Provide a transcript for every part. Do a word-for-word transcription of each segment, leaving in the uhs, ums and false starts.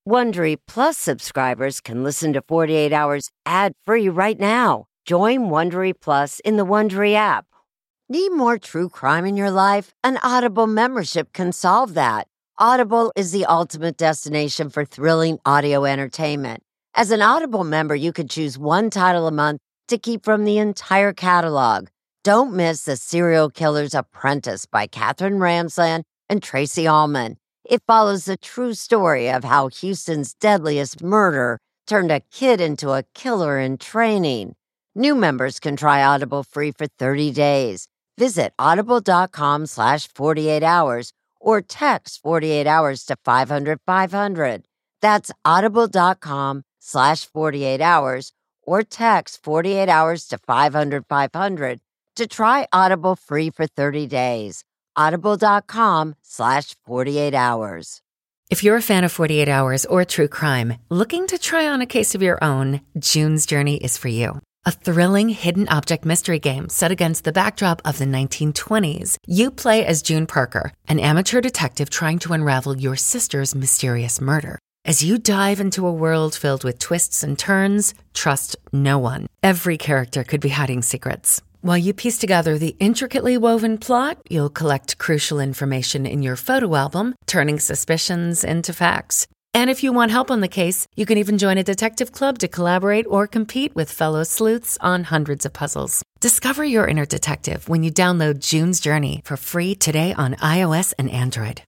Wondery Plus subscribers can listen to forty-eight hours ad-free right now. Join Wondery Plus in the Wondery app. Need more true crime in your life? An Audible membership can solve that. Audible is the ultimate destination for thrilling audio entertainment. As an Audible member, you can choose one title a month to keep from the entire catalog. Don't miss The Serial Killer's Apprentice by Katherine Ramsland and Tracy Ullman. It follows the true story of how Houston's deadliest murder turned a kid into a killer in training. New members can try Audible free for thirty days. Visit audible.com slash 48 hours or text forty-eight hours to five hundred five hundred. That's audible.com slash 48 hours or text forty-eight hours to five hundred five hundred to try Audible free for thirty days. Audible.com slash 48 hours. If you're a fan of forty-eight hours or true crime, looking to try on a case of your own, June's Journey is for you. A thrilling hidden object mystery game set against the backdrop of the nineteen twenties. You play as June Parker, an amateur detective trying to unravel your sister's mysterious murder. As you dive into a world filled with twists and turns, trust no one. Every character could be hiding secrets. While you piece together the intricately woven plot, you'll collect crucial information in your photo album, turning suspicions into facts. And if you want help on the case, you can even join a detective club to collaborate or compete with fellow sleuths on hundreds of puzzles. Discover your inner detective when you download June's Journey for free today on iOS and Android.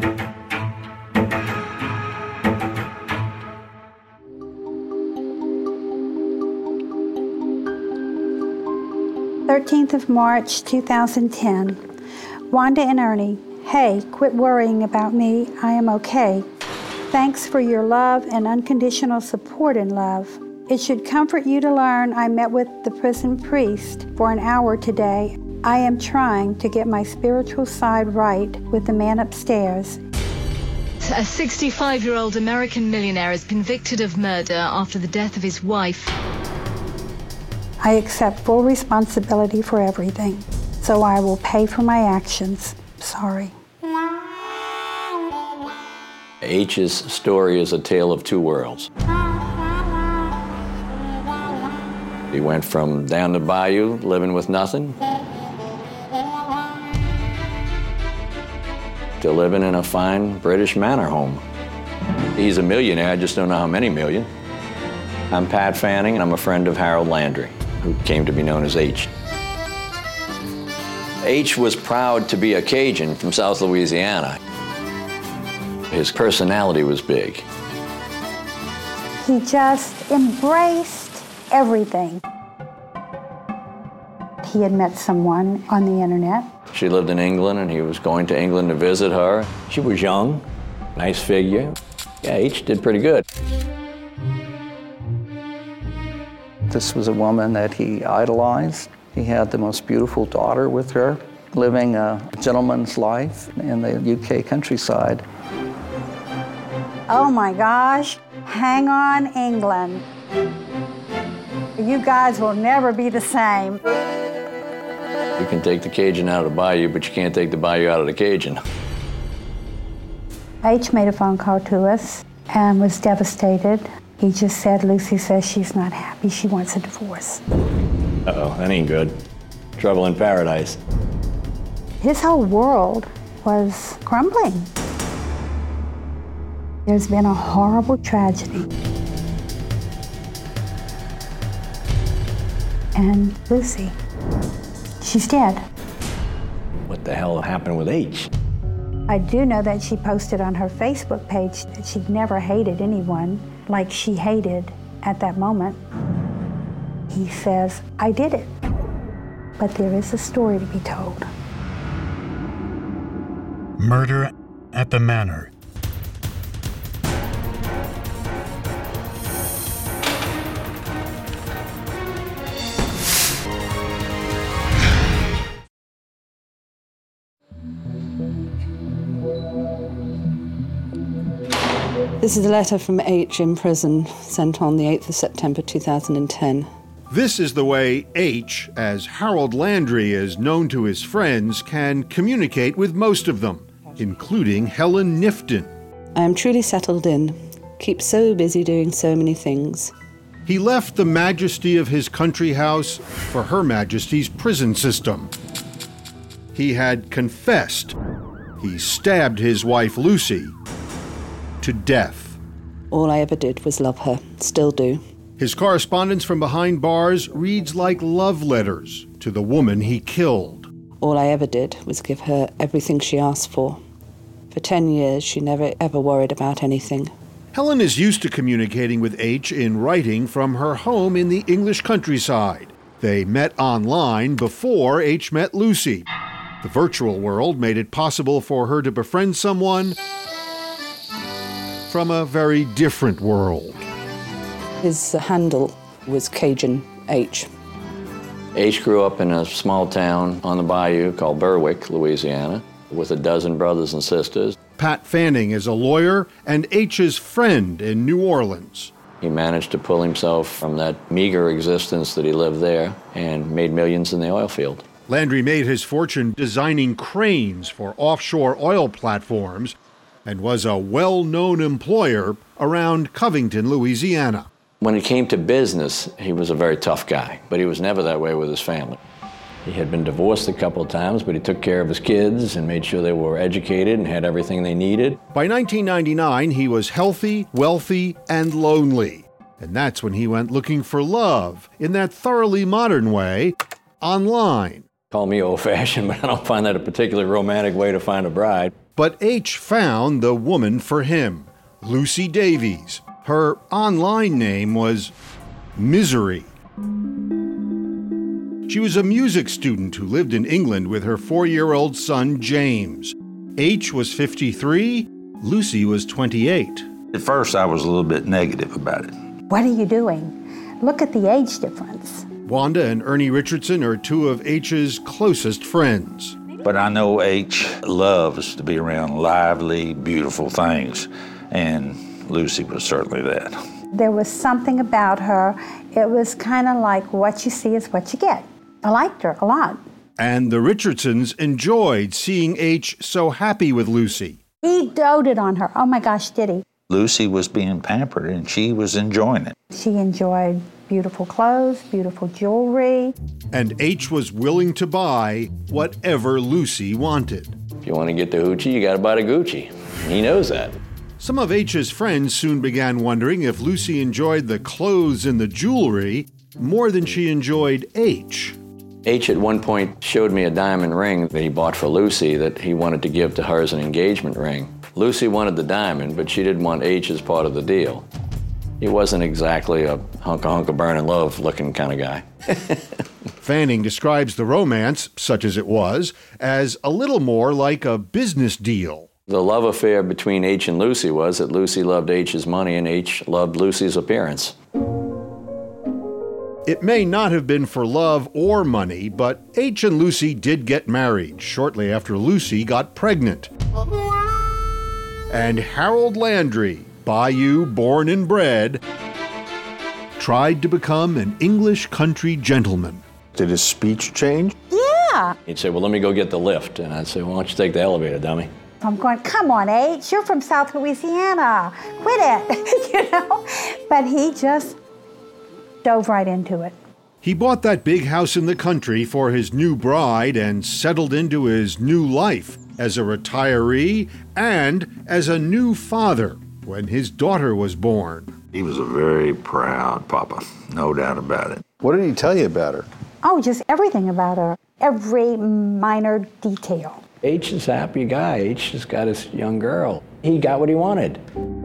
thirteenth of March, two thousand ten. Wanda and Ernie, hey, quit worrying about me. I am okay. Thanks for your love and unconditional support in love. It should comfort you to learn I met with the prison priest for an hour today. I am trying to get my spiritual side right with the man upstairs. A sixty-five-year-old American millionaire is convicted of murder after the death of his wife. I accept full responsibility for everything, so I will pay for my actions. Sorry. H's story is a tale of two worlds. He went from down the bayou, living with nothing, to living in a fine British manor home. He's a millionaire, I just don't know how many million. I'm Pat Fanning, and I'm a friend of Harold Landry, who came to be known as H. H was proud to be a Cajun from South Louisiana. His personality was big. He just embraced everything. He had met someone on the internet. She lived in England, and he was going to England to visit her. She was young, nice figure. Yeah, H did pretty good. This was a woman that he idolized. He had the most beautiful daughter with her, living a gentleman's life in the U K countryside. Oh my gosh, hang on, England. You guys will never be the same. You can take the Cajun out of the bayou, but you can't take the bayou out of the Cajun. H made a phone call to us and was devastated. He just said, Lucy says she's not happy. She wants a divorce. Uh-oh, that ain't good. Trouble in paradise. His whole world was crumbling. There's been a horrible tragedy. And Lucy, she's dead. What the hell happened with H? I do know that she posted on her Facebook page that she'd never hated anyone like she hated at that moment. He says, I did it, but there is a story to be told. Murder at the Manor. This is a letter from H in prison, sent on the eighth of September two thousand ten. This is the way H, as Harold Landry is known to his friends, can communicate with most of them, including Helen Nifton. I am truly settled in, keeps so busy doing so many things. He left the majesty of his country house for Her Majesty's prison system. He had confessed. He stabbed his wife, Lucy, to death. All I ever did was love her, still do. His correspondence from behind bars reads like love letters to the woman he killed. All I ever did was give her everything she asked for. For ten years, she never ever worried about anything. Helen is used to communicating with H in writing from her home in the English countryside. They met online before H met Lucy. The virtual world made it possible for her to befriend someone from a very different world. His handle was Cajun H. H grew up in a small town on the bayou called Berwick, Louisiana, with a dozen brothers and sisters. Pat Fanning is a lawyer and H's friend in New Orleans. He managed to pull himself from that meager existence that he lived there and made millions in the oil field. Landry made his fortune designing cranes for offshore oil platforms and was a well-known employer around Covington, Louisiana. When it came to business, he was a very tough guy, but he was never that way with his family. He had been divorced a couple of times, but he took care of his kids and made sure they were educated and had everything they needed. By nineteen ninety-nine, he was healthy, wealthy, and lonely. And that's when he went looking for love, in that thoroughly modern way, online. Call me old-fashioned, but I don't find that a particularly romantic way to find a bride. But H found the woman for him, Lucy Davies. Her online name was Misery. She was a music student who lived in England with her four-year-old son, James. H was fifty-three, Lucy was twenty-eight. At first, I was a little bit negative about it. What are you doing? Look at the age difference. Wanda and Ernie Richardson are two of H's closest friends. But I know H loves to be around lively, beautiful things, and Lucy was certainly that. There was something about her. It was kind of like what you see is what you get. I liked her a lot. And the Richardsons enjoyed seeing H so happy with Lucy. He doted on her. Oh my gosh, did he? Lucy was being pampered and she was enjoying it. She enjoyed beautiful clothes, beautiful jewelry. And H was willing to buy whatever Lucy wanted. If you want to get the hoochie, you got to buy the Gucci. He knows that. Some of H's friends soon began wondering if Lucy enjoyed the clothes and the jewelry more than she enjoyed H. H at one point showed me a diamond ring that he bought for Lucy that he wanted to give to her as an engagement ring. Lucy wanted the diamond, but she didn't want H as part of the deal. He wasn't exactly a hunka-hunka burning love looking kind of guy. Fanning describes the romance, such as it was, as a little more like a business deal. The love affair between H and Lucy was that Lucy loved H's money and H loved Lucy's appearance. It may not have been for love or money, but H and Lucy did get married shortly after Lucy got pregnant. And Harold Landry, Bayou born and bred, tried to become an English country gentleman. Did his speech change? Yeah. He'd say, well, let me go get the lift. And I'd say, well, why don't you take the elevator, dummy? I'm going, come on, H, you're from South Louisiana. Quit it, you know? But he just dove right into it. He bought that big house in the country for his new bride and settled into his new life as a retiree and as a new father when his daughter was born. He was a very proud papa, no doubt about it. What did he tell you about her? Oh, just everything about her, every minor detail. H is a happy guy. H has got his young girl. He got what he wanted.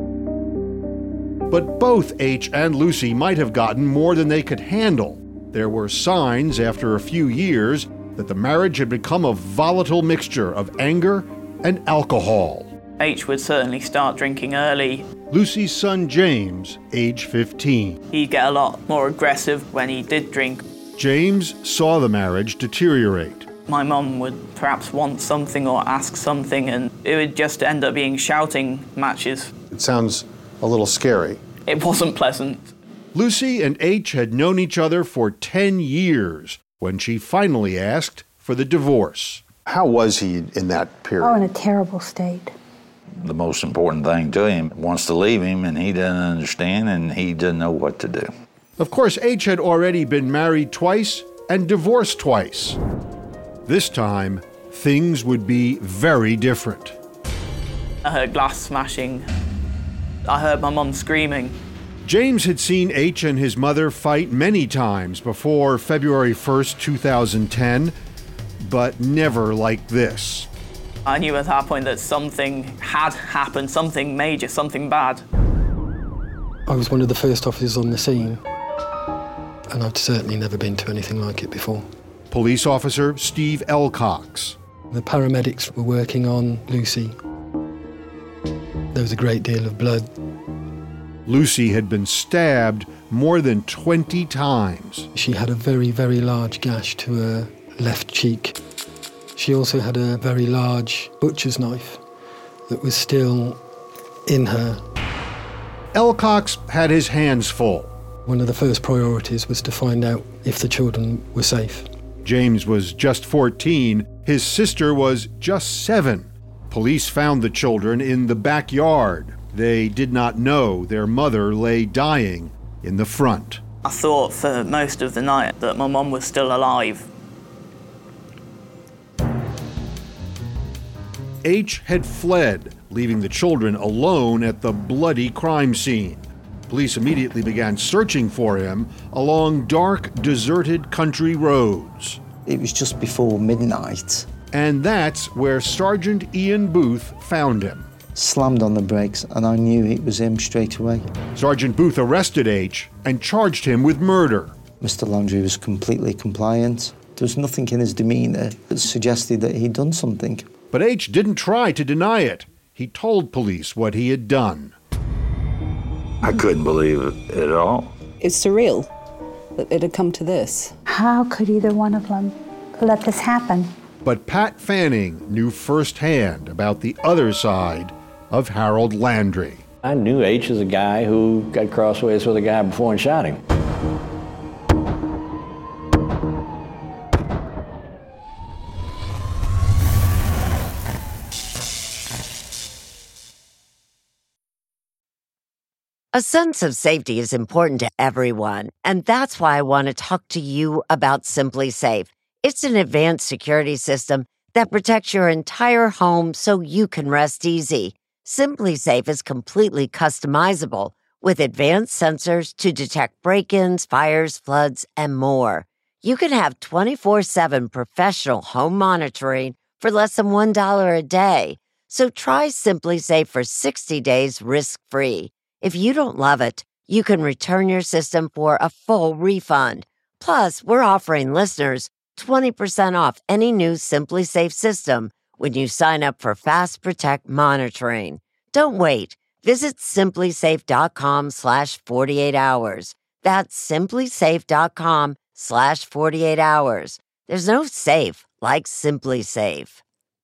But both H and Lucy might have gotten more than they could handle. There were signs after a few years that the marriage had become a volatile mixture of anger and alcohol. H would certainly start drinking early. Lucy's son James, age fifteen. He'd get a lot more aggressive when he did drink. James saw the marriage deteriorate. My mum would perhaps want something or ask something, and it would just end up being shouting matches. It sounds a little scary. It wasn't pleasant. Lucy and H had known each other for ten years when she finally asked for the divorce. How was he in that period? Oh, in a terrible state. the most important thing to him. Wants to leave him, and he doesn't understand, and he doesn't know what to do. Of course, H had already been married twice and divorced twice. This time, things would be very different. I heard glass smashing. I heard my mum screaming. James had seen H and his mother fight many times before February first, two thousand ten, but never like this. I knew at that point that something had happened, something major, something bad. I was one of the first officers on the scene, and I've certainly never been to anything like it before. Police officer Steve Elcox. The paramedics were working on Lucy. There was a great deal of blood. Lucy had been stabbed more than twenty times. She had a very, very large gash to her left cheek. She also had a very large butcher's knife that was still in her. Elcox had his hands full. One of the first priorities was to find out if the children were safe. James was just fourteen. His sister was just seven. Police found the children in the backyard. They did not know their mother lay dying in the front. I thought for most of the night that my mum was still alive. H had fled, leaving the children alone at the bloody crime scene. Police immediately began searching for him along dark, deserted country roads. It was just before midnight. And that's where Sergeant Ian Booth found him. Slammed on the brakes, and I knew it was him straight away. Sergeant Booth arrested H and charged him with murder. Mister Landry was completely compliant. There was nothing in his demeanour that suggested that he'd done something. But H didn't try to deny it. He told police what he had done. I couldn't believe it at all. It's surreal that it had come to this. How could either one of them let this happen? But Pat Fanning knew firsthand about the other side of Harold Landry. I knew H as a guy who got crossways with a guy before and shot him. A sense of safety is important to everyone, and that's why I want to talk to you about Simply Safe. It's an advanced security system that protects your entire home so you can rest easy. Simply Safe is completely customizable with advanced sensors to detect break-ins, fires, floods, and more. You can have twenty-four seven professional home monitoring for less than one dollar a day. So try Simply Safe for sixty days risk-free. If you don't love it, you can return your system for a full refund. Plus, we're offering listeners twenty percent off any new Simply Safe system when you sign up for Fast Protect monitoring. Don't wait. Visit simplysafe.com slash 48 hours. That's simplysafe.com slash 48 hours. There's no safe like Simply Safe.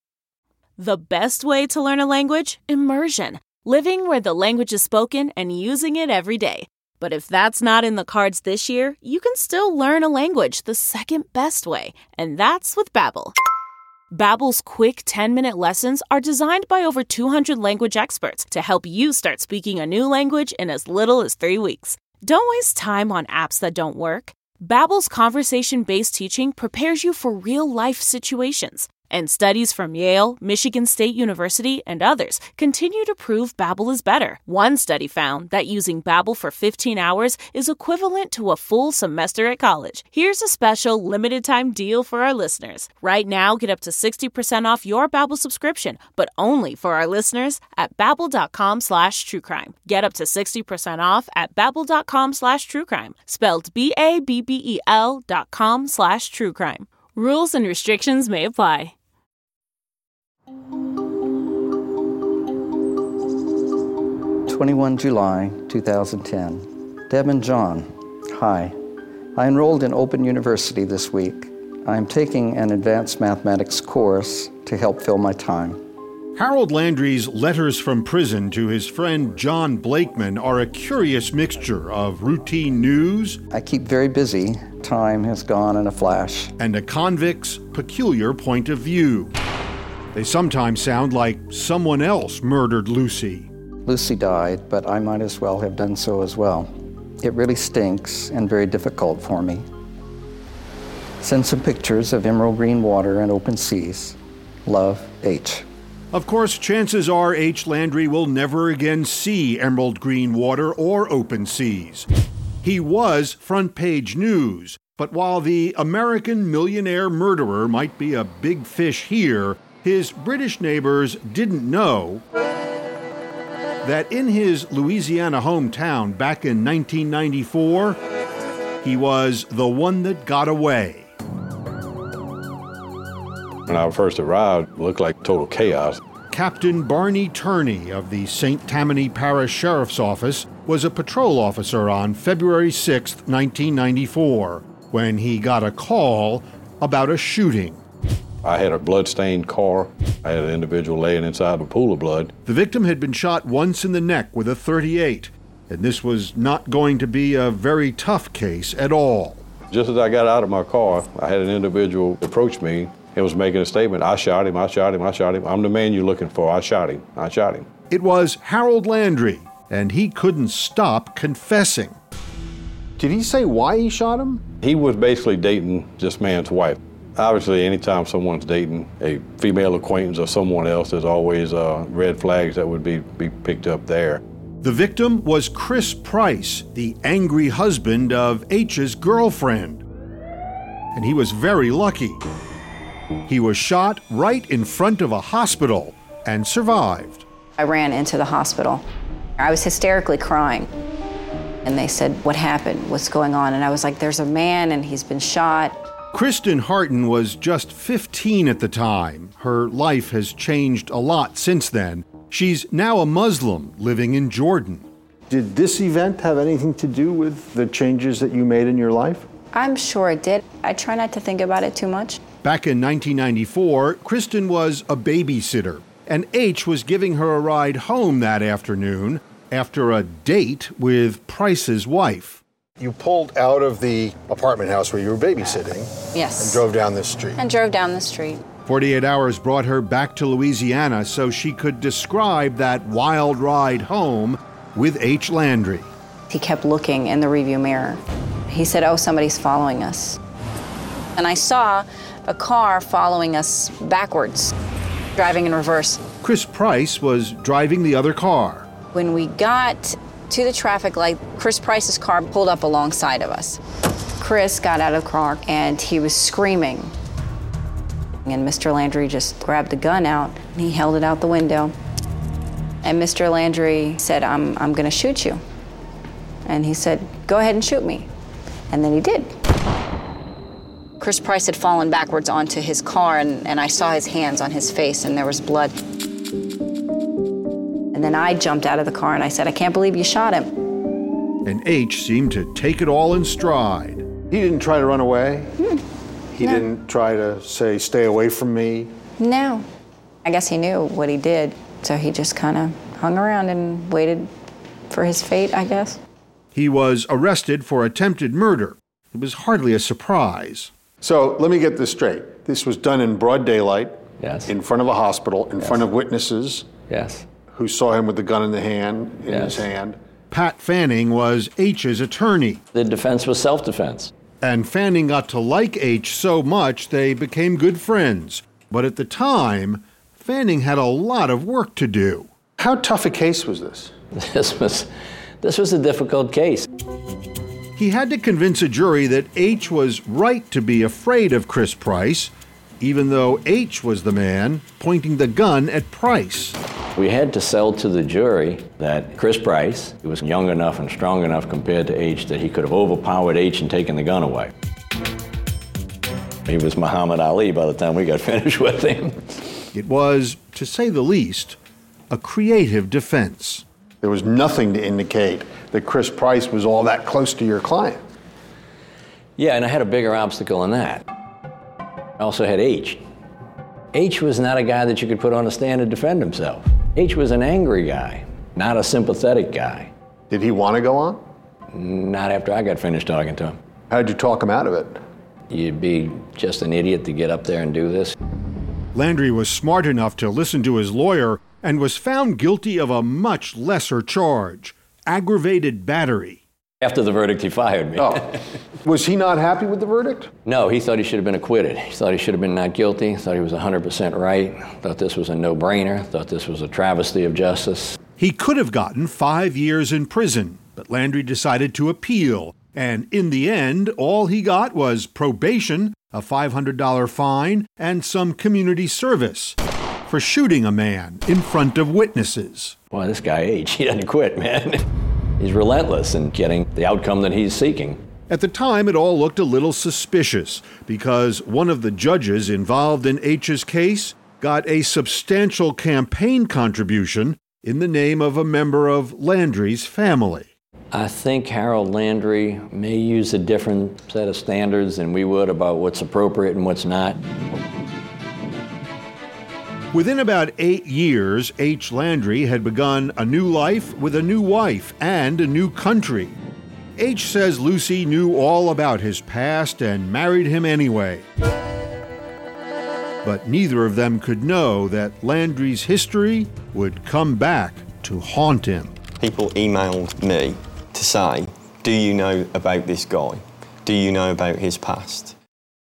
The best way to learn a language? Immersion. Living where the language is spoken and using it every day. But if that's not in the cards this year, you can still learn a language the second best way, and that's with Babbel. Babbel's quick ten-minute lessons are designed by over two hundred language experts to help you start speaking a new language in as little as three weeks. Don't waste time on apps that don't work. Babbel's conversation-based teaching prepares you for real-life situations. And studies from Yale, Michigan State University, and others continue to prove Babbel is better. One study found that using Babbel for fifteen hours is equivalent to a full semester at college. Here's a special limited-time deal for our listeners. Right now, get up to sixty percent off your Babbel subscription, but only for our listeners at babbel.com slash truecrime. Get up to sixty percent off at babbel.com slash truecrime. Spelled B A B B E L dot com slash truecrime. Rules and restrictions may apply. twenty-first of July, two thousand ten. Deb and John, hi. I enrolled in Open University this week. I am taking an advanced mathematics course to help fill my time. Harold Landry's letters from prison to his friend John Blakeman are a curious mixture of routine news. I keep very busy. Time has gone in a flash. And a convict's peculiar point of view. They sometimes sound like someone else murdered Lucy. Lucy died, but I might as well have done so as well. It really stinks and very difficult for me. Send some pictures of emerald green water and open seas. Love, H. Of course, chances are H. Landry will never again see emerald green water or open seas. He was front page news, but while the American millionaire murderer might be a big fish here, his British neighbors didn't know that in his Louisiana hometown back in nineteen ninety-four, he was the one that got away. When I first arrived, it looked like total chaos. Captain Barney Turney of the Saint Tammany Parish Sheriff's Office was a patrol officer on February sixth, nineteen ninety-four, when he got a call about a shooting. I had a blood-stained car. I had an individual laying inside a pool of blood. The victim had been shot once in the neck with a thirty-eight, and this was not going to be a very tough case at all. Just as I got out of my car, I had an individual approach me and was making a statement. I shot him, I shot him, I shot him. I'm the man you're looking for. I shot him, I shot him. It was Harold Landry, and he couldn't stop confessing. Did he say why he shot him? He was basically dating this man's wife. Obviously, anytime someone's dating a female acquaintance or someone else, there's always uh, red flags that would be, be picked up there. The victim was Chris Price, the angry husband of H's girlfriend. And he was very lucky. He was shot right in front of a hospital and survived. I ran into the hospital. I was hysterically crying. And they said, "What happened? What's going on?" And I was like, "There's a man and he's been shot." Kristen Harton was just fifteen at the time. Her life has changed a lot since then. She's now a Muslim living in Jordan. Did this event have anything to do with the changes that you made in your life? I'm sure it did. I try not to think about it too much. Back in nineteen ninety-four, Kristen was a babysitter, and H was giving her a ride home that afternoon after a date with Price's wife. You pulled out of the apartment house where you were babysitting. Yes. And drove down this street. And drove down the street. forty-eight hours brought her back to Louisiana so she could describe that wild ride home with H. Landry. He kept looking in the rearview mirror. He said, "Oh, somebody's following us." And I saw a car following us backwards, driving in reverse. Chris Price was driving the other car. When we got to the traffic light, Chris Price's car pulled up alongside of us. Chris got out of the car and he was screaming. And Mister Landry just grabbed the gun out and he held it out the window. And Mister Landry said, I'm, I'm gonna shoot you. And he said, "Go ahead and shoot me." And then he did. Chris Price had fallen backwards onto his car and, and I saw his hands on his face and there was blood. And then I jumped out of the car and I said, "I can't believe you shot him." And H seemed to take it all in stride. He didn't try to run away? Hmm. He No. didn't try to say, "Stay away from me"? No. I guess he knew what he did, so he just kind of hung around and waited for his fate, I guess. He was arrested for attempted murder. It was hardly a surprise. So let me get this straight. This was done in broad daylight. Yes. In front of a hospital, in Yes. front of witnesses. Yes. Who saw him with the gun in the hand, in Yes. his hand. Pat Fanning was H's attorney. The defense was self-defense. And Fanning got to like H so much they became good friends. But at the time, Fanning had a lot of work to do. How tough a case was this? This was, this was a difficult case. He had to convince a jury that H was right to be afraid of Chris Price, even though H was the man pointing the gun at Price. We had to sell to the jury that Chris Price was young enough and strong enough compared to H that he could have overpowered H and taken the gun away. He was Muhammad Ali by the time we got finished with him. It was, to say the least, a creative defense. There was nothing to indicate that Chris Price was all that close to your client. Yeah, and I had a bigger obstacle than that. I also had H. H was not a guy that you could put on a stand to defend himself. H was an angry guy, not a sympathetic guy. Did he want to go on? Not after I got finished talking to him. How'd you talk him out of it? You'd be just an idiot to get up there and do this. Landry was smart enough to listen to his lawyer and was found guilty of a much lesser charge, aggravated battery. After the verdict, he fired me. Oh. Was he not happy with the verdict? No, he thought he should have been acquitted. He thought he should have been not guilty, thought he was one hundred percent right, thought this was a no-brainer, thought this was a travesty of justice. He could have gotten five years in prison, but Landry decided to appeal, and in the end, all he got was probation, a five hundred dollars fine, and some community service for shooting a man in front of witnesses. Boy, this guy H, he doesn't quit, man. He's relentless in getting the outcome that he's seeking. At the time, it all looked a little suspicious because one of the judges involved in H's case got a substantial campaign contribution in the name of a member of Landry's family. I think Harold Landry may use a different set of standards than we would about what's appropriate and what's not. Within about eight years, H. Landry had begun a new life with a new wife and a new country. H says Lucy knew all about his past and married him anyway. But neither of them could know that Landry's history would come back to haunt him. People emailed me to say, do you know about this guy? Do you know about his past?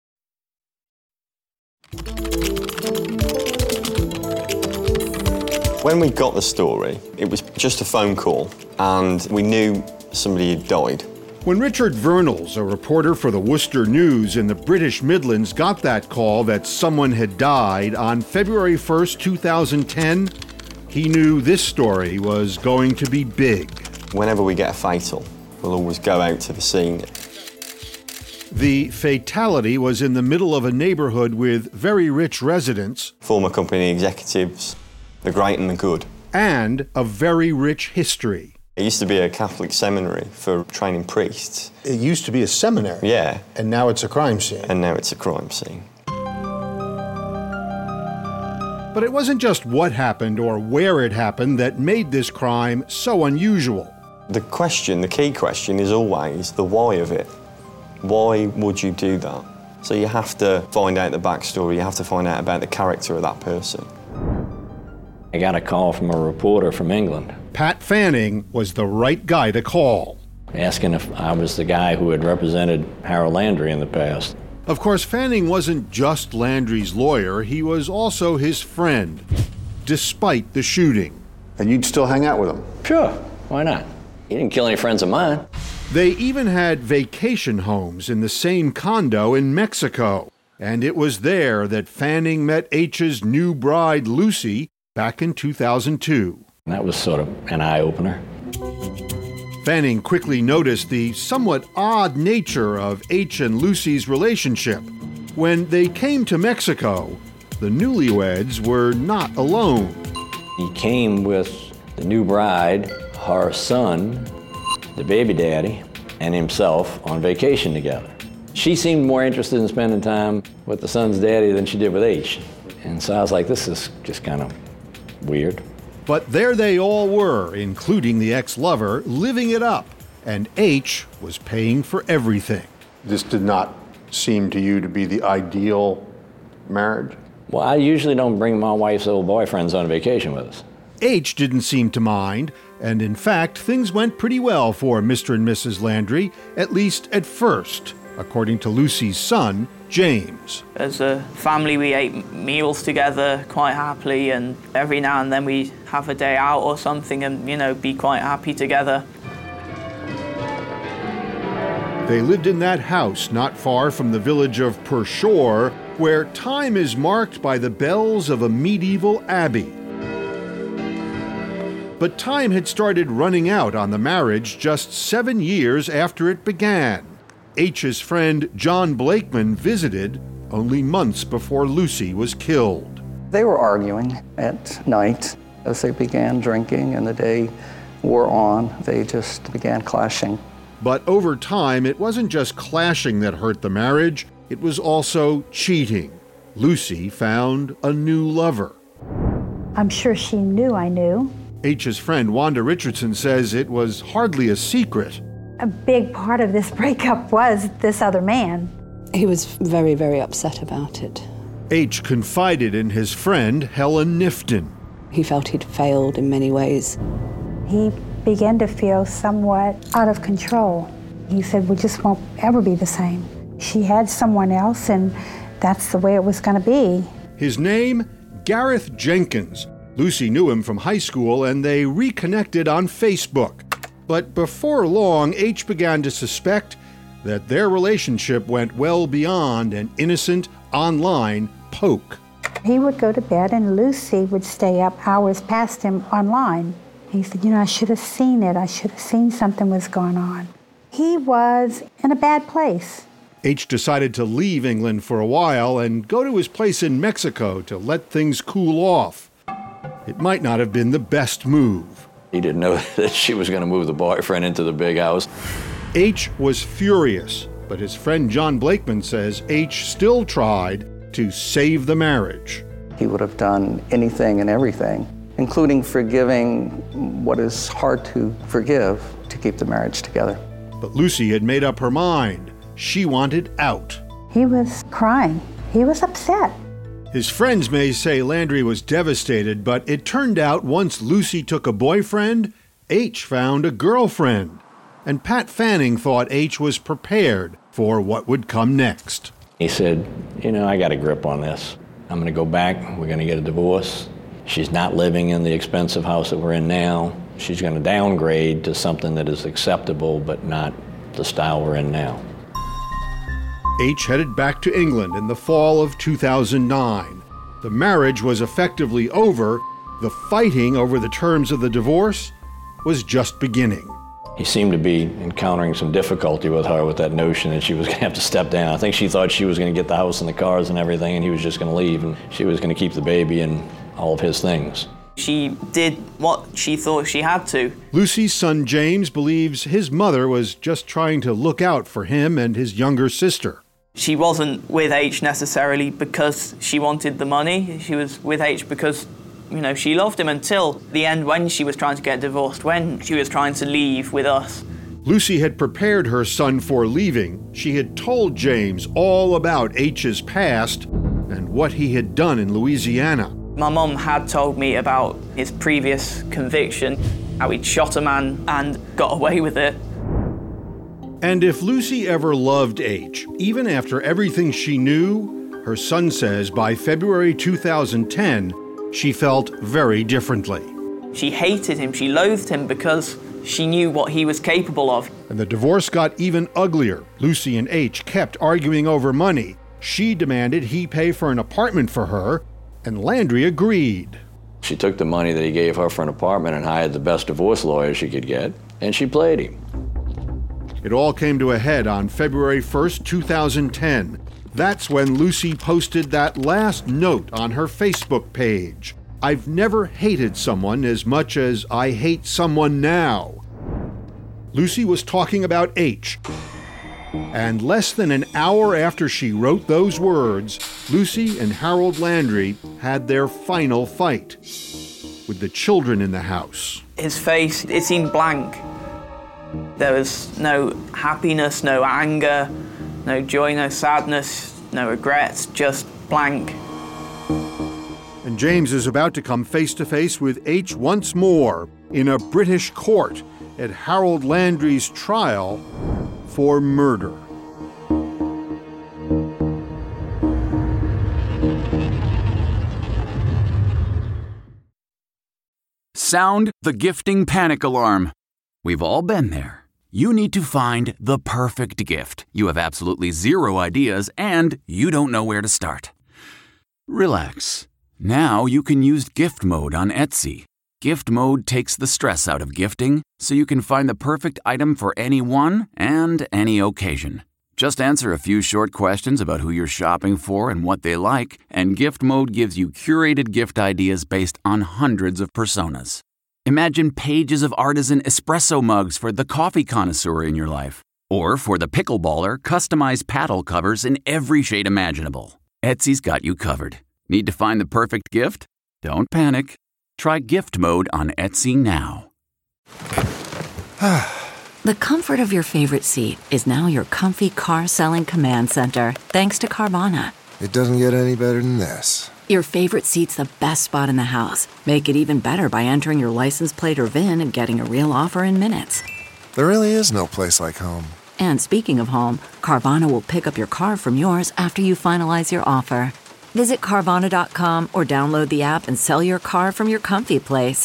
When we got the story, it was just a phone call, and we knew somebody had died. When Richard Vernals, a reporter for the Worcester News in the British Midlands, got that call that someone had died on February first, two thousand ten, he knew this story was going to be big. Whenever we get a fatal, we'll always go out to the scene. The fatality was in the middle of a neighborhood with very rich residents. Former company executives, the great and the good. And a very rich history. It used to be a Catholic seminary for training priests. It used to be a seminary? Yeah. And now it's a crime scene? And now it's a crime scene. But it wasn't just what happened or where it happened that made this crime so unusual. The question, the key question, is always the why of it. Why would you do that? So you have to find out the backstory, you have to find out about the character of that person. I got a call from a reporter from England. Pat Fanning was the right guy to call. Asking if I was the guy who had represented Harold Landry in the past. Of course, Fanning wasn't just Landry's lawyer, he was also his friend, despite the shooting. And you'd still hang out with him? Sure, why not? He didn't kill any friends of mine. They even had vacation homes in the same condo in Mexico. And it was there that Fanning met H's new bride, Lucy, back in two thousand two. That was sort of an eye-opener. Fanning quickly noticed the somewhat odd nature of H and Lucy's relationship. When they came to Mexico, the newlyweds were not alone. He came with the new bride, her son, the baby daddy, and himself on vacation together. She seemed more interested in spending time with the son's daddy than she did with H. And so I was like, this is just kind of weird. But there they all were, including the ex-lover, living it up. And H was paying for everything. This did not seem to you to be the ideal marriage? Well, I usually don't bring my wife's old boyfriends on vacation with us. H didn't seem to mind, and in fact, things went pretty well for Mister and Missus Landry, at least at first, according to Lucy's son, James. As a family, we ate meals together quite happily, and every now and then we have a day out or something and, you know, be quite happy together. They lived in that house not far from the village of Pershore, where time is marked by the bells of a medieval abbey. But time had started running out on the marriage just seven years after it began. H's friend John Blakeman visited only months before Lucy was killed. They were arguing at night as they began drinking, and the day wore on. They just began clashing. But over time, it wasn't just clashing that hurt the marriage, it was also cheating. Lucy found a new lover. I'm sure she knew I knew. H's friend Wanda Richardson says it was hardly a secret. A big part of this breakup was this other man. He was very, very upset about it. H confided in his friend, Helen Nifton. He felt he'd failed in many ways. He began to feel somewhat out of control. He said, we just won't ever be the same. She had someone else, and that's the way it was going to be. His name, Gareth Jenkins. Lucy knew him from high school, and they reconnected on Facebook. But before long, H began to suspect that their relationship went well beyond an innocent online poke. He would go to bed, and Lucy would stay up hours past him online. He said, you know, I should have seen it. I should have seen something was going on. He was in a bad place. H decided to leave England for a while and go to his place in Mexico to let things cool off. It might not have been the best move. He didn't know that she was going to move the boyfriend into the big house. H was furious, but his friend John Blakeman says H still tried to save the marriage. He would have done anything and everything, including forgiving what is hard to forgive, to keep the marriage together. But Lucy had made up her mind. She wanted out. He was crying. He was upset. His friends may say Landry was devastated, but it turned out once Lucy took a boyfriend, H found a girlfriend. And Pat Fanning thought H was prepared for what would come next. He said, you know, I got a grip on this. I'm going to go back. We're going to get a divorce. She's not living in the expensive house that we're in now. She's going to downgrade to something that is acceptable, but not the style we're in now. H headed back to England in the fall of two thousand nine. The marriage was effectively over. The fighting over the terms of the divorce was just beginning. He seemed to be encountering some difficulty with her with that notion that she was going to have to step down. I think she thought she was going to get the house and the cars and everything, and he was just going to leave, and she was going to keep the baby and all of his things. She did what she thought she had to. Lucy's son James believes his mother was just trying to look out for him and his younger sister. She wasn't with H necessarily because she wanted the money. She was with H because, you know, she loved him until the end when she was trying to get divorced, when she was trying to leave with us. Lucy had prepared her son for leaving. She had told James all about H's past and what he had done in Louisiana. My mum had told me about his previous conviction, how he'd shot a man and got away with it. And if Lucy ever loved H, even after everything she knew, her son says by February two thousand ten, she felt very differently. She hated him, she loathed him because she knew what he was capable of. And the divorce got even uglier. Lucy and H kept arguing over money. She demanded he pay for an apartment for her, and Landry agreed. She took the money that he gave her for an apartment and hired the best divorce lawyer she could get, and she played him. It all came to a head on February first, two thousand ten. That's when Lucy posted that last note on her Facebook page. I've never hated someone as much as I hate someone now. Lucy was talking about H. And less than an hour after she wrote those words, Lucy and Harold Landry had their final fight, with the children in the house. His face, it seemed blank. There was no happiness, no anger, no joy, no sadness, no regrets, just blank. And James is about to come face to face with H once more in a British court at Harold Landry's trial for murder. Sound the gifting panic alarm. We've all been there. You need to find the perfect gift. You have absolutely zero ideas and you don't know where to start. Relax. Now you can use gift mode on Etsy. Gift mode takes the stress out of gifting so you can find the perfect item for anyone and any occasion. Just answer a few short questions about who you're shopping for and what they like, and gift mode gives you curated gift ideas based on hundreds of personas. Imagine pages of artisan espresso mugs for the coffee connoisseur in your life. Or for the pickleballer, customized paddle covers in every shade imaginable. Etsy's got you covered. Need to find the perfect gift? Don't panic. Try gift mode on Etsy now. The comfort of your favorite seat is now your comfy car selling command center, thanks to Carvana. It doesn't get any better than this. Your favorite seat's the best spot in the house. Make it even better by entering your license plate or V I N and getting a real offer in minutes. There really is no place like home. And speaking of home, Carvana will pick up your car from yours after you finalize your offer. Visit Carvana dot com or download the app and sell your car from your comfy place.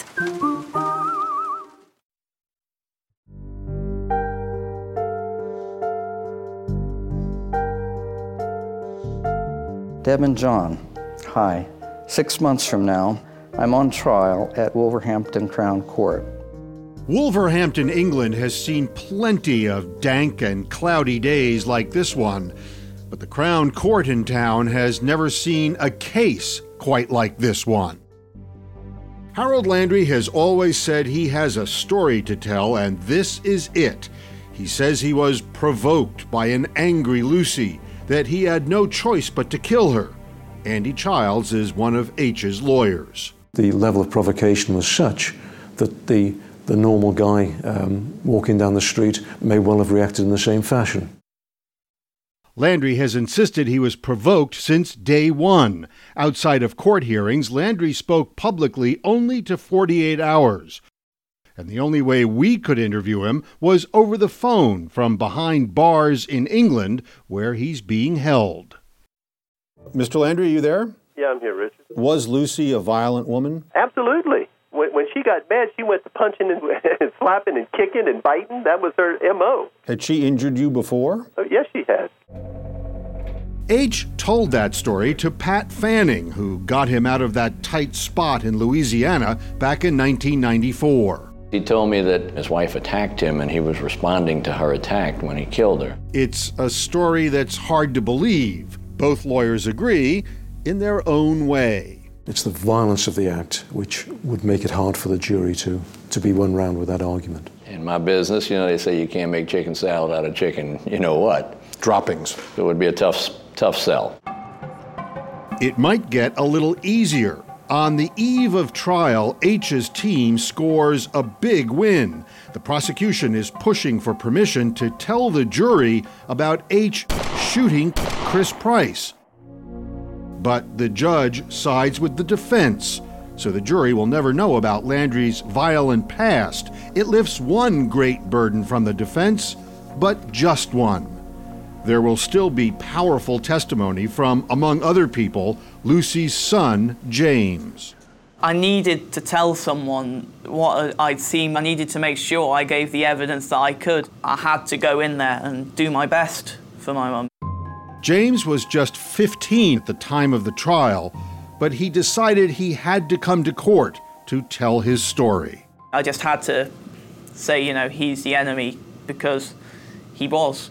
Deb and John, hi. Six months from now, I'm on trial at Wolverhampton Crown Court. Wolverhampton, England has seen plenty of dank and cloudy days like this one, but the Crown Court in town has never seen a case quite like this one. Harold Landry has always said he has a story to tell, and this is it. He says he was provoked by an angry Lucy, that he had no choice but to kill her. Andy Childs is one of H's lawyers. The level of provocation was such that the, the normal guy um, walking down the street may well have reacted in the same fashion. Landry has insisted he was provoked since day one. Outside of court hearings, Landry spoke publicly only to forty-eight hours. And the only way we could interview him was over the phone from behind bars in England, where he's being held. Mister Landry, are you there? Yeah, I'm here, Richard. Was Lucy a violent woman? Absolutely. When, when she got mad, she went to punching and, and slapping and kicking and biting. That was her M O. Had she injured you before? Oh, yes, she had. H told that story to Pat Fanning, who got him out of that tight spot in Louisiana back in nineteen ninety-four. He told me that his wife attacked him and he was responding to her attack when he killed her. It's a story that's hard to believe. Both lawyers agree in their own way. It's the violence of the act which would make it hard for the jury to, to be won round with that argument. In my business, you know, they say you can't make chicken salad out of chicken, you know what? Droppings. It would be a tough, tough sell. It might get a little easier. On the eve of trial, H's team scores a big win. The prosecution is pushing for permission to tell the jury about H shooting Chris Price. But the judge sides with the defense, so the jury will never know about Landry's violent past. It lifts one great burden from the defense, but just one. There will still be powerful testimony from, among other people, Lucy's son, James. I needed to tell someone what I'd seen. I needed to make sure I gave the evidence that I could. I had to go in there and do my best for my mum. James was just fifteen at the time of the trial, but he decided he had to come to court to tell his story. I just had to say, you know, he's the enemy, because he was.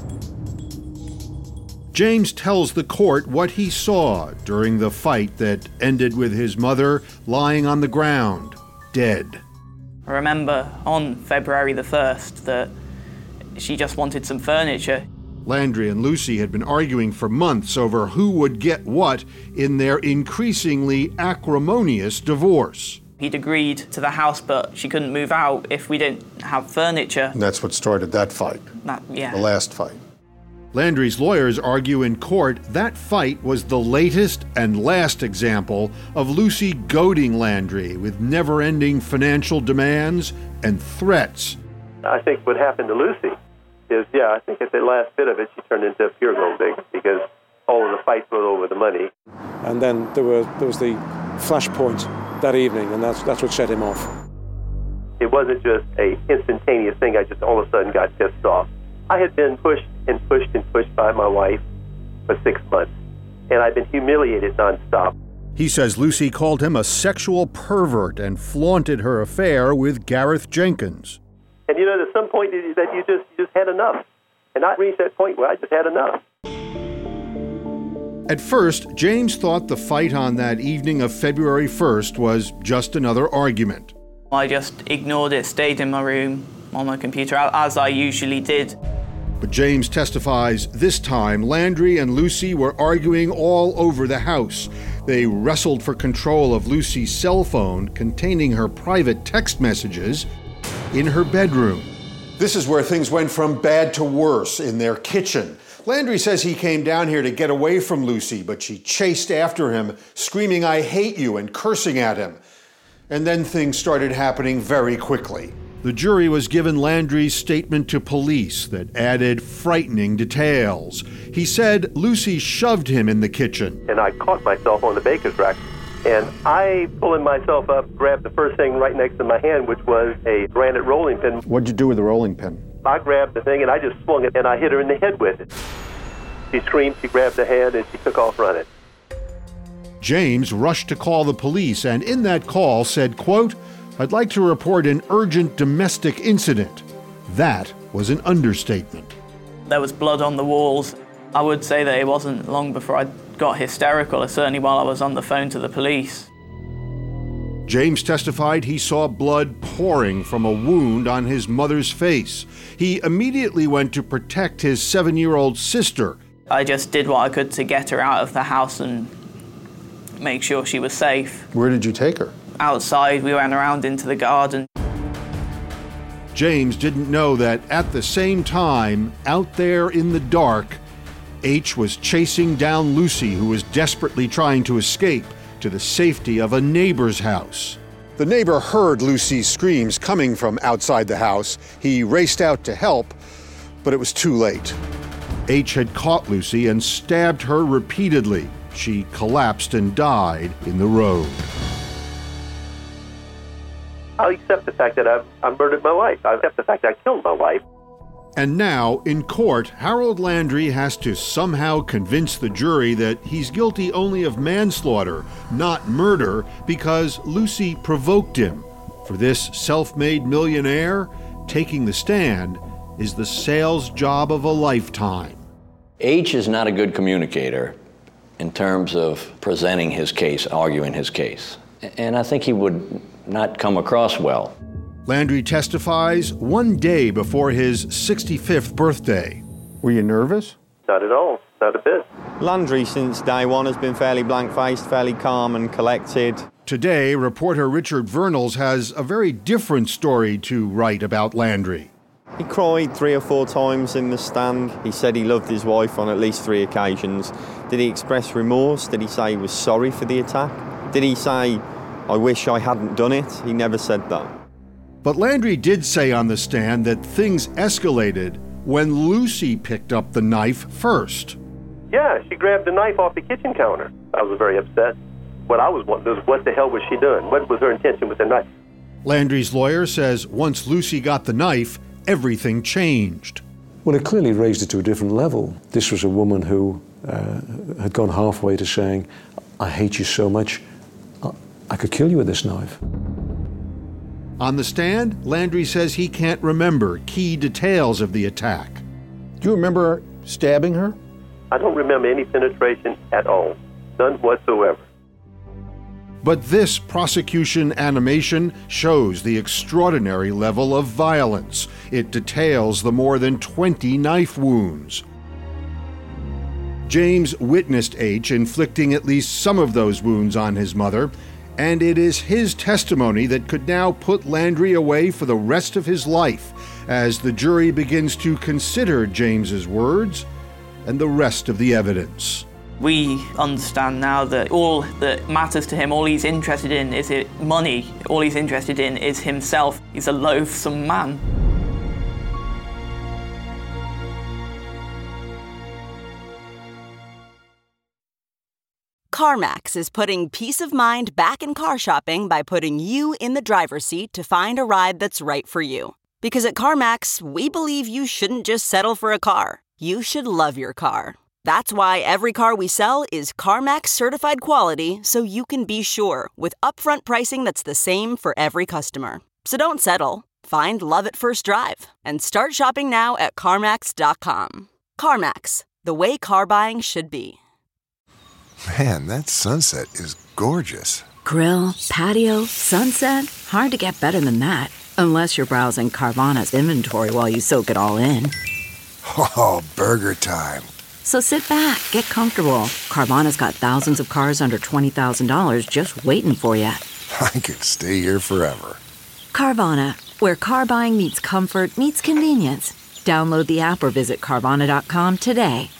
James tells the court what he saw during the fight that ended with his mother lying on the ground, dead. I remember on February the first that she just wanted some furniture. Landry and Lucy had been arguing for months over who would get what in their increasingly acrimonious divorce. He'd agreed to the house, but she couldn't move out if we didn't have furniture. And that's what started that fight. That, yeah. The last fight. Landry's lawyers argue in court that fight was the latest and last example of Lucy goading Landry with never-ending financial demands and threats. I think what happened to Lucy is, yeah, I think at the last bit of it, she turned into a pure gold digger because all of the fights were over the money. And then there, were, there was the flashpoint that evening, and that's, that's what set him off. It wasn't just a instantaneous thing. I just all of a sudden got pissed off. I had been pushed and pushed and pushed by my wife for six months, and I've been humiliated nonstop. He says Lucy called him a sexual pervert and flaunted her affair with Gareth Jenkins. And you know, there's some point that you just you just had enough. And I reached that point where I just had enough. At first, James thought the fight on that evening of February first was just another argument. I just ignored it, stayed in my room on my computer, as I usually did. But James testifies this time Landry and Lucy were arguing all over the house. They wrestled for control of Lucy's cell phone containing her private text messages in her bedroom. This is where things went from bad to worse, in their kitchen. Landry says he came down here to get away from Lucy, but she chased after him, screaming, "I hate you," and cursing at him. And then things started happening very quickly. The jury was given Landry's statement to police that added frightening details. He said Lucy shoved him in the kitchen. And I caught myself on the baker's rack. And I, pulling myself up, grabbed the first thing right next to my hand, which was a granite rolling pin. What'd you do with the rolling pin? I grabbed the thing and I just swung it and I hit her in the head with it. She screamed, she grabbed the hand, and she took off running. James rushed to call the police and in that call said, quote, "I'd like to report an urgent domestic incident." That was an understatement. There was blood on the walls. I would say that it wasn't long before I got hysterical, certainly while I was on the phone to the police. James testified he saw blood pouring from a wound on his mother's face. He immediately went to protect his seven-year-old sister. I just did what I could to get her out of the house and make sure she was safe. Where did you take her? Outside, we ran around into the garden. James didn't know that at the same time, out there in the dark, H was chasing down Lucy, who was desperately trying to escape to the safety of a neighbor's house. The neighbor heard Lucy's screams coming from outside the house. He raced out to help, but it was too late. H had caught Lucy and stabbed her repeatedly. She collapsed and died in the road. I accept the fact that I, I murdered my wife. I accept the fact that I killed my wife. And now, in court, Harold Landry has to somehow convince the jury that he's guilty only of manslaughter, not murder, because Lucy provoked him. For this self-made millionaire, taking the stand is the sales job of a lifetime. H is not a good communicator in terms of presenting his case, arguing his case. And I think he would not come across well. Landry testifies one day before his sixty-fifth birthday. Were you nervous? Not at all, not a bit. Landry, since day one, has been fairly blank-faced, fairly calm and collected. Today, reporter Richard Vernals has a very different story to write about Landry. He cried three or four times in the stand. He said he loved his wife on at least three occasions. Did he express remorse? Did he say he was sorry for the attack? Did he say, "I wish I hadn't done it"? He never said that. But Landry did say on the stand that things escalated when Lucy picked up the knife first. Yeah, she grabbed the knife off the kitchen counter. I was very upset. What I was wondering was, what the hell was she doing? What was her intention with the knife? Landry's lawyer says once Lucy got the knife, everything changed. Well, it clearly raised it to a different level. This was a woman who uh, had gone halfway to saying, "I hate you so much, I could kill you with this knife." On the stand, Landry says he can't remember key details of the attack. Do you remember stabbing her? I don't remember any penetration at all. None whatsoever. But this prosecution animation shows the extraordinary level of violence. It details the more than twenty knife wounds. James witnessed H inflicting at least some of those wounds on his mother, and it is his testimony that could now put Landry away for the rest of his life as the jury begins to consider James's words and the rest of the evidence. We understand now that all that matters to him, all he's interested in is it money. All he's interested in is himself. He's a loathsome man. CarMax is putting peace of mind back in car shopping by putting you in the driver's seat to find a ride that's right for you. Because at CarMax, we believe you shouldn't just settle for a car. You should love your car. That's why every car we sell is CarMax certified quality, so you can be sure with upfront pricing that's the same for every customer. So don't settle. Find love at first drive and start shopping now at CarMax dot com. CarMax, the way car buying should be. Man, that sunset is gorgeous. Grill, patio, sunset. Hard to get better than that. Unless you're browsing Carvana's inventory while you soak it all in. Oh, burger time. So sit back, get comfortable. Carvana's got thousands of cars under twenty thousand dollars just waiting for you. I could stay here forever. Carvana, where car buying meets comfort meets convenience. Download the app or visit Carvana dot com today.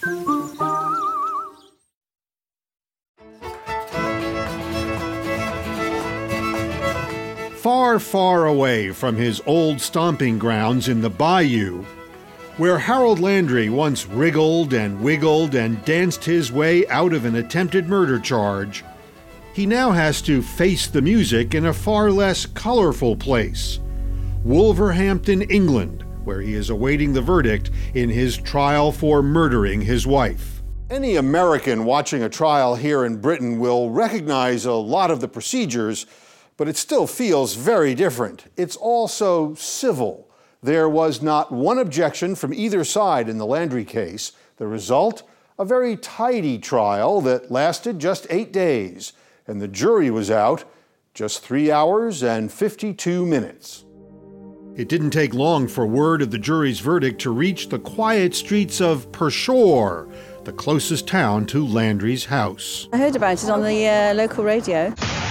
Far, far away from his old stomping grounds in the bayou, where Harold Landry once wriggled and wiggled and danced his way out of an attempted murder charge, he now has to face the music in a far less colorful place, Wolverhampton, England, where he is awaiting the verdict in his trial for murdering his wife. Any American watching a trial here in Britain will recognize a lot of the procedures, but it still feels very different. It's all so civil. There was not one objection from either side in the Landry case. The result, a very tidy trial that lasted just eight days, and the jury was out just three hours and fifty-two minutes. It didn't take long for word of the jury's verdict to reach the quiet streets of Pershore, the closest town to Landry's house. I heard about it on the uh, local radio.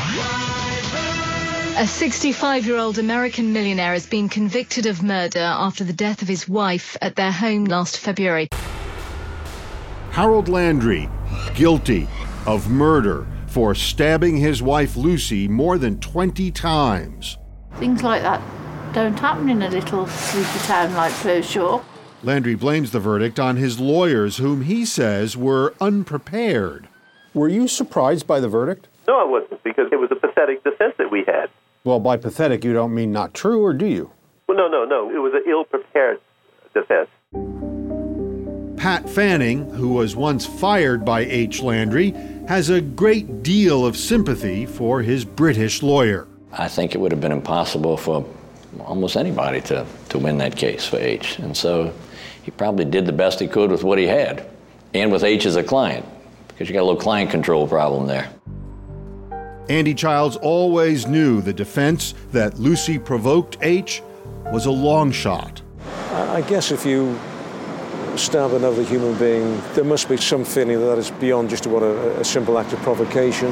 A sixty-five-year-old American millionaire has been convicted of murder after the death of his wife at their home last February. Harold Landry, guilty of murder for stabbing his wife Lucy more than twenty times. Things like that don't happen in a little sleepy town like Pershore. Landry blames the verdict on his lawyers, whom he says were unprepared. Were you surprised by the verdict? No, I wasn't, because it was a pathetic defense that we had. Well, by pathetic, you don't mean not true, or do you? Well, no, no, no. It was an ill-prepared defense. Pat Fanning, who was once fired by H. Landry, has a great deal of sympathy for his British lawyer. I think it would have been impossible for almost anybody to, to win that case for H. And so he probably did the best he could with what he had, and with H as a client, because you got a little client control problem there. Andy Childs always knew the defense that Lucy provoked H was a long shot. I guess if you stab another human being, there must be some feeling that that is beyond just what a, a simple act of provocation.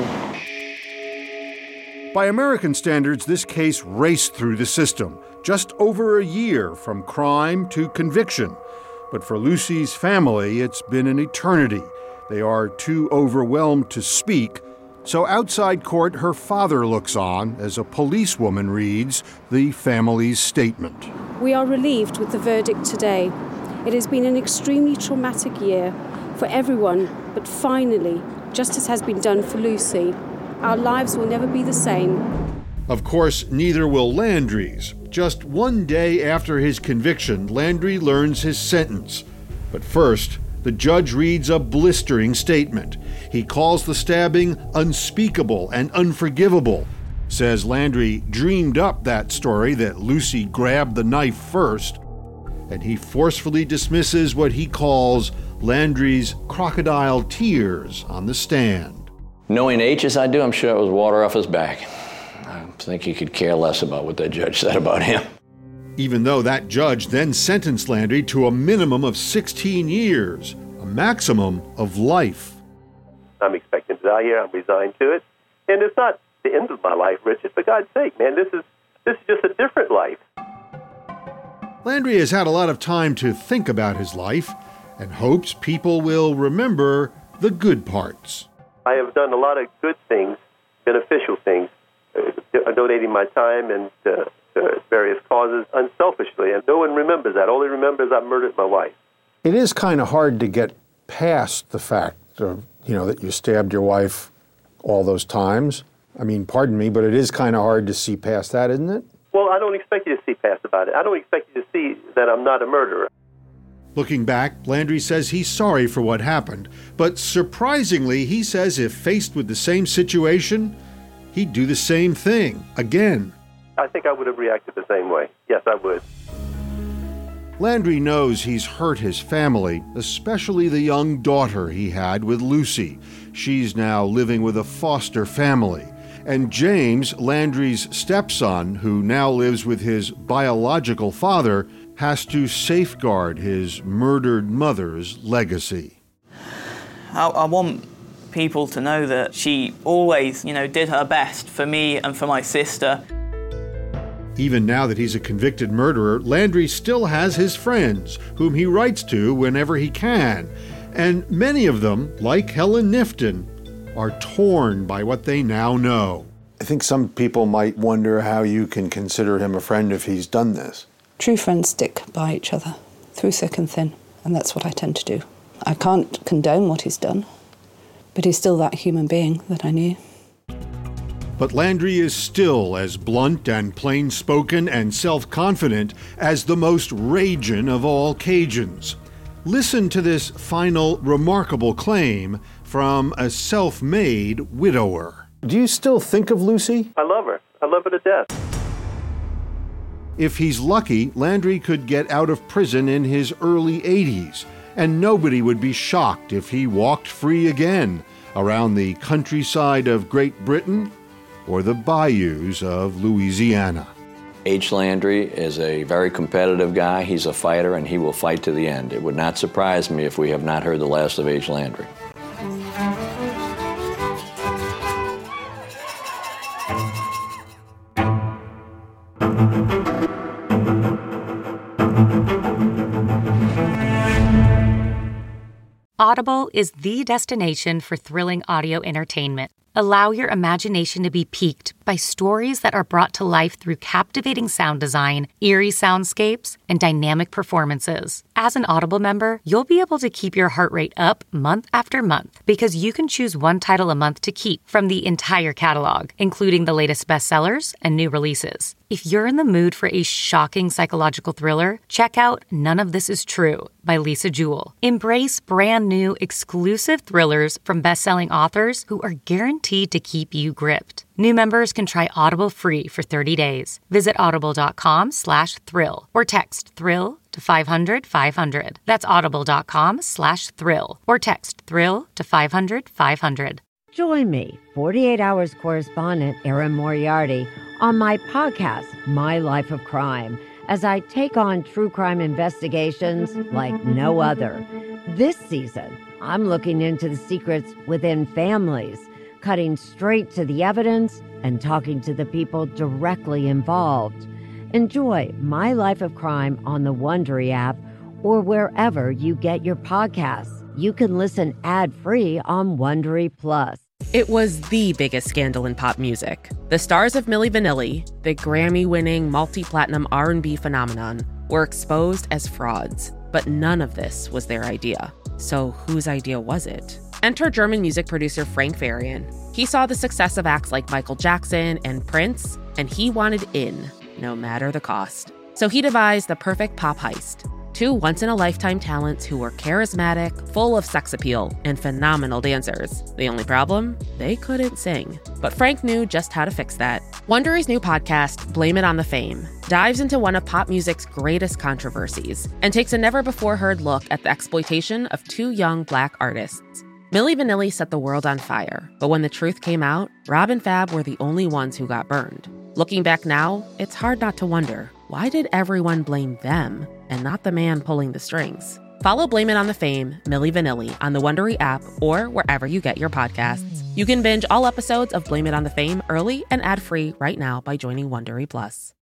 By American standards, this case raced through the system, just over a year from crime to conviction. But for Lucy's family, it's been an eternity. They are too overwhelmed to speak. So outside court, her father looks on as a policewoman reads the family's statement. We are relieved with the verdict today. It has been an extremely traumatic year for everyone, but finally, justice has been done for Lucy. Our lives will never be the same. Of course, neither will Landry's. Just one day after his conviction, Landry learns his sentence. But first, the judge reads a blistering statement. He calls the stabbing unspeakable and unforgivable, says Landry dreamed up that story that Lucy grabbed the knife first, and he forcefully dismisses what he calls Landry's crocodile tears on the stand. Knowing H as I do, I'm sure it was water off his back. I think he could care less about what that judge said about him. Even though that judge then sentenced Landry to a minimum of sixteen years, a maximum of life. I'm expecting to die here. I'm resigned to it. And it's not the end of my life, Richard. For God's sake, man, this is this is just a different life. Landry has had a lot of time to think about his life and hopes people will remember the good parts. I have done a lot of good things, beneficial things, uh, donating my time and uh, to various causes unselfishly, and no one remembers that. All they remember is I murdered my wife. It is kind of hard to get past the fact of, you know, that you stabbed your wife all those times. I mean, pardon me, but it is kind of hard to see past that, isn't it? Well, I don't expect you to see past about it. I don't expect you to see that I'm not a murderer. Looking back, Landry says he's sorry for what happened, but surprisingly, he says if faced with the same situation, he'd do the same thing again. I think I would have reacted the same way. Yes, I would. Landry knows he's hurt his family, especially the young daughter he had with Lucy. She's now living with a foster family. And James, Landry's stepson, who now lives with his biological father, has to safeguard his murdered mother's legacy. I, I want people to know that she always, you know, did her best for me and for my sister. Even now that he's a convicted murderer, Landry still has his friends, whom he writes to whenever he can. And many of them, like Helen Nifton, are torn by what they now know. I think some people might wonder how you can consider him a friend if he's done this. True friends stick by each other, through thick and thin, and that's what I tend to do. I can't condone what he's done, but he's still that human being that I knew. But Landry is still as blunt and plain-spoken and self-confident as the most ragin' of all Cajuns. Listen to this final remarkable claim from a self-made widower. Do you still think of Lucy? I love her. I love her to death. If he's lucky, Landry could get out of prison in his early eighties, and nobody would be shocked if he walked free again around the countryside of Great Britain or the bayous of Louisiana. H. Landry is a very competitive guy. He's a fighter, and he will fight to the end. It would not surprise me if we have not heard the last of H. Landry. Audible is the destination for thrilling audio entertainment. Allow your imagination to be piqued by stories that are brought to life through captivating sound design, eerie soundscapes, and dynamic performances. As an Audible member, you'll be able to keep your heart rate up month after month because you can choose one title a month to keep from the entire catalog, including the latest bestsellers and new releases. If you're in the mood for a shocking psychological thriller, check out None of This Is True by Lisa Jewell. Embrace brand new, exclusive thrillers from best-selling authors who are guaranteed to keep you gripped. New members can try Audible free for thirty days. Visit audible.com slash thrill or text thrill to five hundred five hundred. That's audible.com slash thrill or text thrill to five hundred five hundred. Join me, forty-eight hours correspondent Erin Moriarty, on my podcast, My Life of Crime, as I take on true crime investigations like no other. This season, I'm looking into the secrets within families, cutting straight to the evidence and talking to the people directly involved. Enjoy My Life of Crime on the Wondery app or wherever you get your podcasts. You can listen ad-free on Wondery Plus. It was the biggest scandal in pop music. The stars of Milli Vanilli, the Grammy-winning multi-platinum R and B phenomenon, were exposed as frauds. But none of this was their idea. So whose idea was it? Enter German music producer Frank Farian. He saw the success of acts like Michael Jackson and Prince, and he wanted in, no matter the cost. So he devised the perfect pop heist. Two once-in-a-lifetime talents who were charismatic, full of sex appeal, and phenomenal dancers. The only problem? They couldn't sing. But Frank knew just how to fix that. Wondery's new podcast, Blame It on the Fame, dives into one of pop music's greatest controversies and takes a never-before-heard look at the exploitation of two young Black artists. Milli Vanilli set the world on fire, but when the truth came out, Rob and Fab were the only ones who got burned. Looking back now, it's hard not to wonder, why did everyone blame them and not the man pulling the strings? Follow Blame It on the Fame, Milli Vanilli, on the Wondery app or wherever you get your podcasts. You can binge all episodes of Blame It on the Fame early and ad-free right now by joining Wondery Plus.